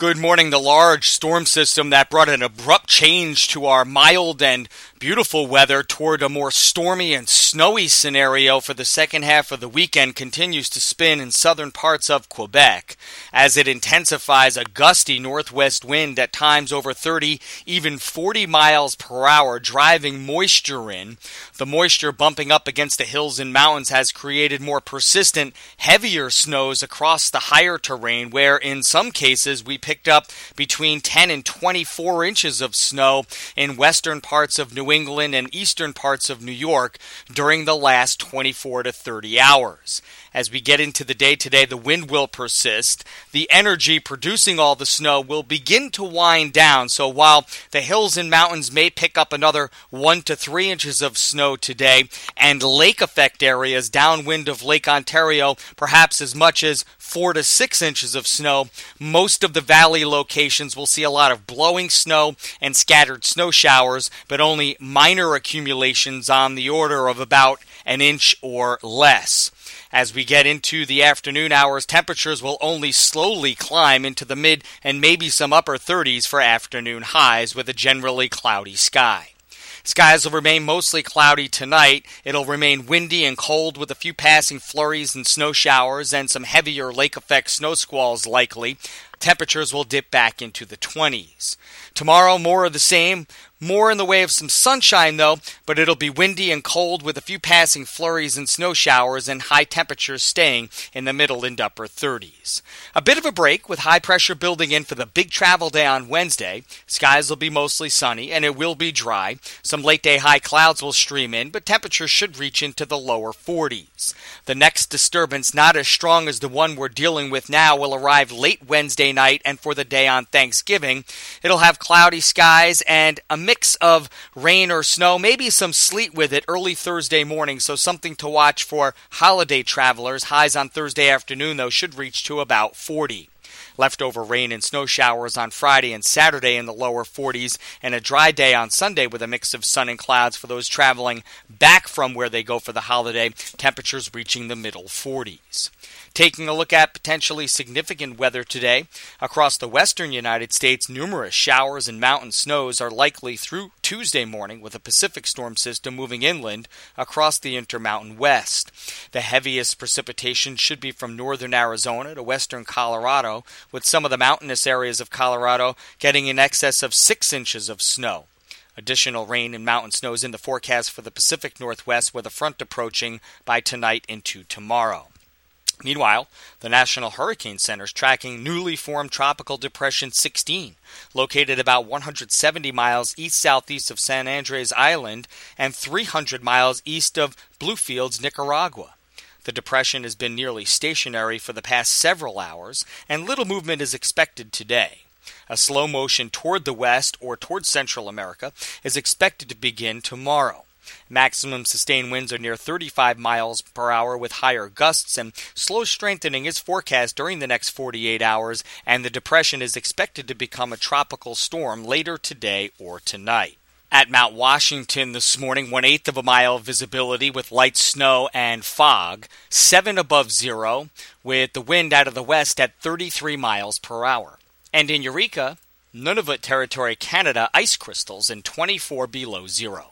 Good morning. The large storm system that brought an abrupt change to our mild and beautiful weather toward a more stormy and snowy scenario for the second half of the weekend continues to spin in southern parts of Quebec as it intensifies a gusty northwest wind at times over 30, even 40 miles per hour, driving moisture in. The moisture bumping up against the hills and mountains has created more persistent, heavier snows across the higher terrain where in some cases we picked up between 10 and 24 inches of snow in western parts of New England and eastern parts of New York during the last 24 to 30 hours. As we get into the day today, the wind will persist. The energy producing all the snow will begin to wind down. So while the hills and mountains may pick up another 1 to 3 inches of snow today, and lake effect areas downwind of Lake Ontario, perhaps as much as 4 to 6 inches of snow, most of the valley locations will see a lot of blowing snow and scattered snow showers, but only minor accumulations on the order of about an inch or less. As we get into the afternoon hours, temperatures will only slowly climb into the mid and maybe some upper 30s for afternoon highs with a generally cloudy sky. Skies will remain mostly cloudy tonight. It'll remain windy and cold with a few passing flurries and snow showers and some heavier lake effect snow squalls likely. Temperatures will dip back into the 20s. Tomorrow, more of the same. More in the way of some sunshine, though, but it'll be windy and cold with a few passing flurries and snow showers and high temperatures staying in the middle and upper 30s. A bit of a break with high pressure building in for the big travel day on Wednesday. Skies will be mostly sunny and it will be dry. Some late day high clouds will stream in, but temperatures should reach into the lower 40s. The next disturbance, not as strong as the one we're dealing with now, will arrive late Wednesday night and for the day on Thanksgiving. It'll have cloudy skies and a mix of rain or snow, maybe some sleet with it early Thursday morning, so something to watch for holiday travelers. Highs on Thursday afternoon, though, should reach to about 40. Leftover rain and snow showers on Friday and Saturday in the lower 40s, and a dry day on Sunday with a mix of sun and clouds for those traveling back from where they go for the holiday, temperatures reaching the middle 40s. Taking a look at potentially significant weather today, across the western United States, numerous showers and mountain snows are likely through Tuesday morning with a Pacific storm system moving inland across the Intermountain West. The heaviest precipitation should be from northern Arizona to western Colorado, with some of the mountainous areas of Colorado getting in excess of 6 inches of snow. Additional rain and mountain snows in the forecast for the Pacific Northwest with a front approaching by tonight into tomorrow. Meanwhile, the National Hurricane Center is tracking newly formed Tropical Depression 16, located about 170 miles east-southeast of San Andres Island and 300 miles east of Bluefields, Nicaragua. The depression has been nearly stationary for the past several hours, and little movement is expected today. A slow motion toward the west or toward Central America is expected to begin tomorrow. Maximum sustained winds are near 35 miles per hour with higher gusts, and slow strengthening is forecast during the next 48 hours, and the depression is expected to become a tropical storm later today or tonight. At Mount Washington this morning, 1/8 of a mile visibility with light snow and fog, 7 above zero, with the wind out of the west at 33 miles per hour. And in Eureka, Nunavut Territory, Canada, ice crystals and 24 below zero.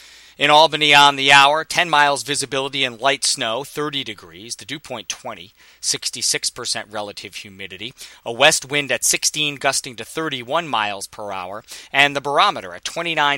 In Albany on the hour, 10 miles visibility and light snow, 30 degrees, the dew point 20, 66% relative humidity, a west wind at 16 gusting to 31 miles per hour, and the barometer at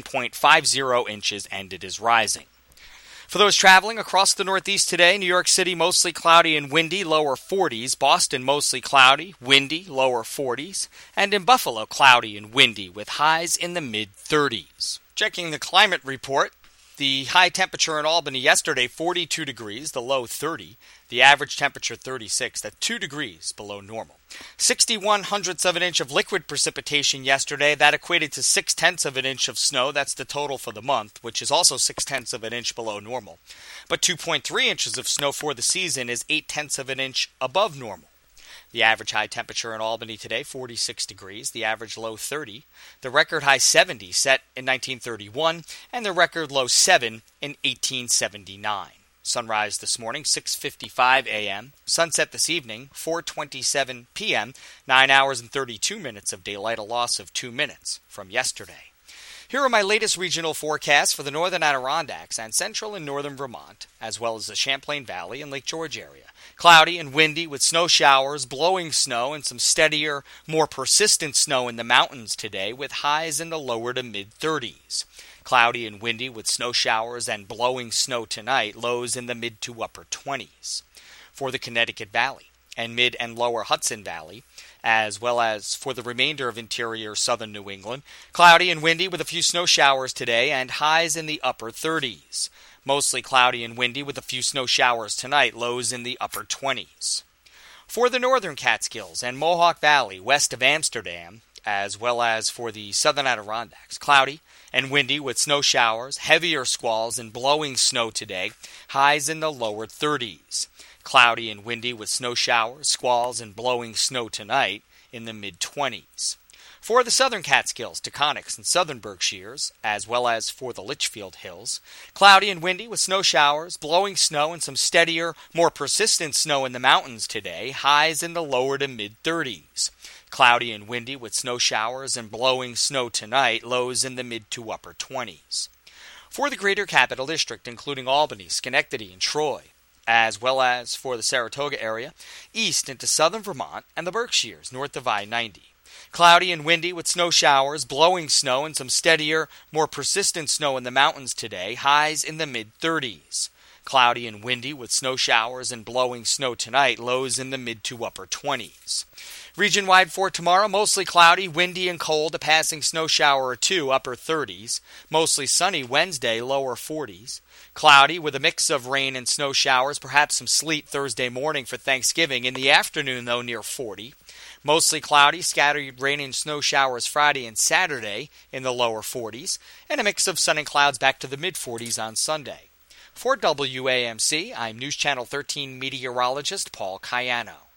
29.50 inches, and it is rising. For those traveling across the Northeast today, New York City mostly cloudy and windy, lower 40s. Boston mostly cloudy, windy, lower 40s. And in Buffalo, cloudy and windy with highs in the mid-30s. Checking the climate report. The high temperature in Albany yesterday, 42 degrees, the low 30. The average temperature 36, that's 2 degrees below normal. 61/100ths of an inch of liquid precipitation yesterday. That equated to 6/10ths of an inch of snow. That's the total for the month, which is also 6/10ths of an inch below normal. But 2.3 inches of snow for the season is 8/10ths of an inch above normal. The average high temperature in Albany today, 46 degrees. The average low 30. The record high 70 set in 1931, and the record low 7 in 1879. Sunrise this morning, 6:55 a.m. Sunset this evening, 4:27 p.m. 9 hours and 32 minutes of daylight, a loss of 2 minutes from yesterday. Here are my latest regional forecasts for the northern Adirondacks and central and northern Vermont, as well as the Champlain Valley and Lake George area. Cloudy and windy with snow showers, blowing snow, and some steadier, more persistent snow in the mountains today, with highs in the lower to mid-30s. Cloudy and windy with snow showers and blowing snow tonight, lows in the mid to upper 20s. For the Connecticut Valley and mid and lower Hudson Valley, as well as for the remainder of interior southern New England, cloudy and windy with a few snow showers today and highs in the upper 30s. Mostly cloudy and windy with a few snow showers tonight, lows in the upper 20s. For the northern Catskills and Mohawk Valley west of Amsterdam, as well as for the southern Adirondacks, cloudy and windy with snow showers, heavier squalls, and blowing snow today, highs in the lower 30s. Cloudy and windy with snow showers, squalls, and blowing snow tonight in the mid-20s. For the southern Catskills, Taconics, and southern Berkshires, as well as for the Litchfield Hills, cloudy and windy with snow showers, blowing snow, and some steadier, more persistent snow in the mountains today, highs in the lower to mid-30s. Cloudy and windy with snow showers and blowing snow tonight, lows in the mid to upper 20s. For the greater Capital District, including Albany, Schenectady, and Troy, as well as for the Saratoga area, east into southern Vermont and the Berkshires, north of I-90. Cloudy and windy with snow showers, blowing snow, and some steadier, more persistent snow in the mountains today, highs in the mid-30s. Cloudy and windy with snow showers and blowing snow tonight, lows in the mid to upper 20s. Region-wide for tomorrow, mostly cloudy, windy, and cold, a passing snow shower or two, upper 30s. Mostly sunny Wednesday, lower 40s. Cloudy with a mix of rain and snow showers, perhaps some sleet Thursday morning for Thanksgiving. In the afternoon, though, near 40. Mostly cloudy, scattered rain and snow showers Friday and Saturday in the lower 40s. And a mix of sun and clouds back to the mid-40s on Sunday. For WAMC, I'm News Channel 13 meteorologist Paul Cayano.